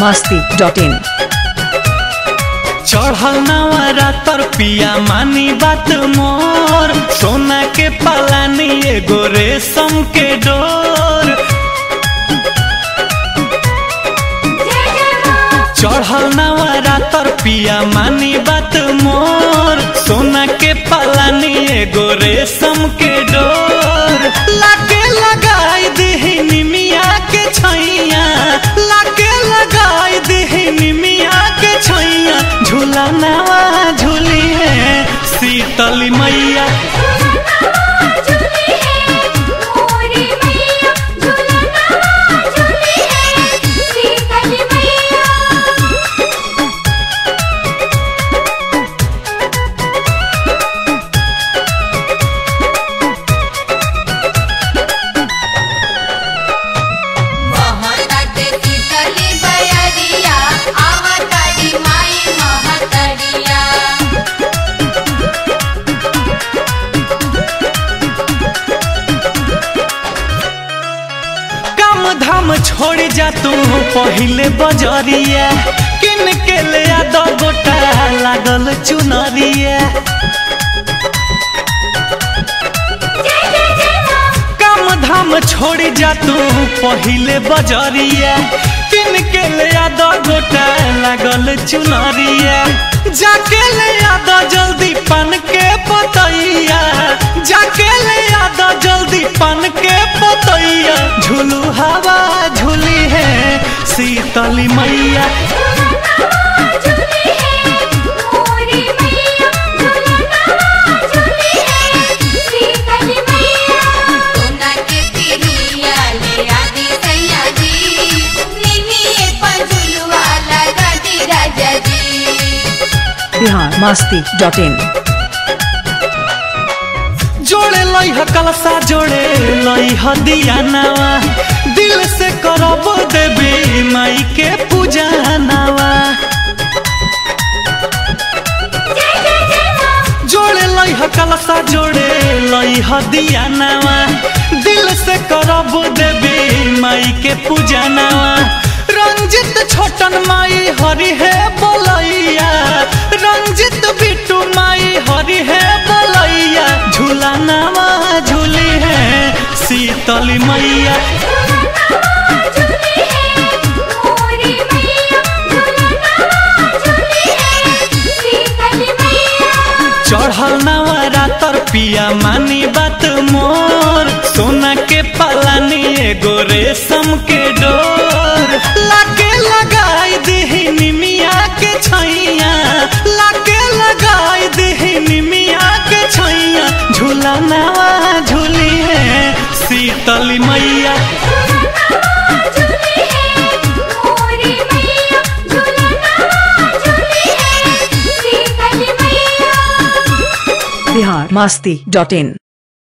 biharmasti.in चढ़ल नवरातर पिया मानी बात मोर, सोना के पालानी एगो रेशम के डोर। चढ़ल नवरातर पिया मानी बात मोर, सोना के पालानी एगो रेशम के डोर। लाके लगाई दही निमिया के छैया, लाके लगाई दही निमिया के छैया। झूला नवा झूली है शीतली मैया, धाम छोड़ जा तू पहिले बजरिया, किन के ले आ दो गोटा लागल चुनरिया। काम धाम छोड़ जा तू पहिले बजरिया, किन के ले आ दो गोटा लागल चुनरिया। जाके ले आ दो जल्दी पान के पतैया, जाके ले आ दो जल्दी पान के पतैया। झूलू हवा झूली है शीतली मैया, biharmasti.in जोड़े लई ह कलसा जोड़े लई ह दिया नवा, दिल से करब देवी माई के पूजा नवा। जोड़े लई ह कलसा जोड़े लई ह दिया नवा, दिल से करब देवी माई के पूजा नवा। रंजित छोटन माई हरि है बोलैया, रंजित बिट्टू माई हरि है बोलैया। झूला नवा झूली है शीतली मैया, चढ़ल नवरातर पिया मानी बात मोर, सोना के पालानी एगो रेशम के डोर। लाके लगाई दही निमिया के छैया, लाके लगाई दही निमिया के छैया। झूला नवा झूली है शीतली मैया, biharmasti.in